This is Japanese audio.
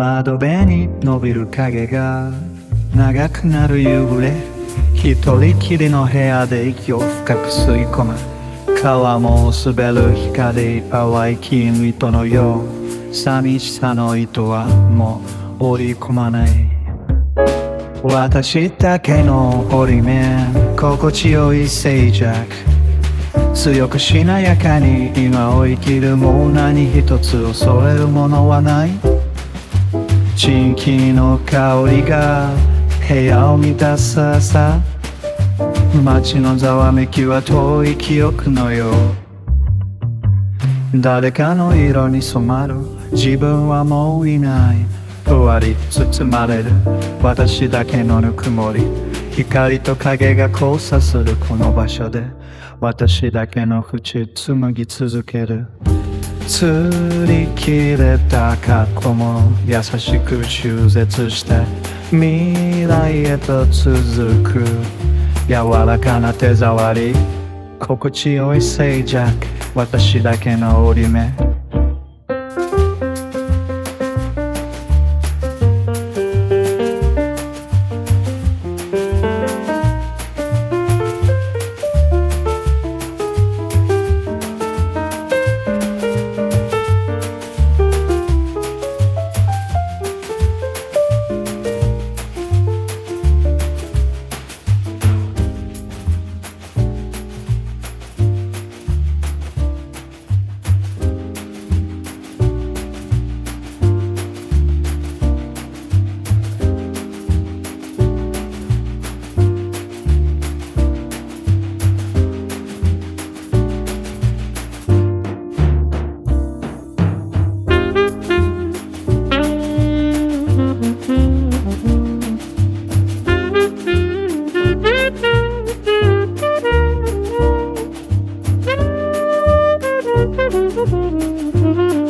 窓辺に伸びる影が長くなる夕暮れ、一人きりの部屋で息を深く吸い込む。川も滑る光、淡い金糸のよう、寂しさの糸はもう織り込まない。私だけの折り目、心地よい静寂、強くしなやかに今を生きる。もう何一つ恐れるものはない。地域の香りが部屋を満たす朝、街のざわめきは遠い記憶のよう。誰かの色に染まる自分はもういない。ふわり包まれる私だけのぬくもり、光と影が交差するこの場所で私だけの淵紡ぎ続ける。釣り切れた過去も優しく中絶して未来へと続く柔らかな手触り、心地よい静寂、私だけの折り目。 Thank you.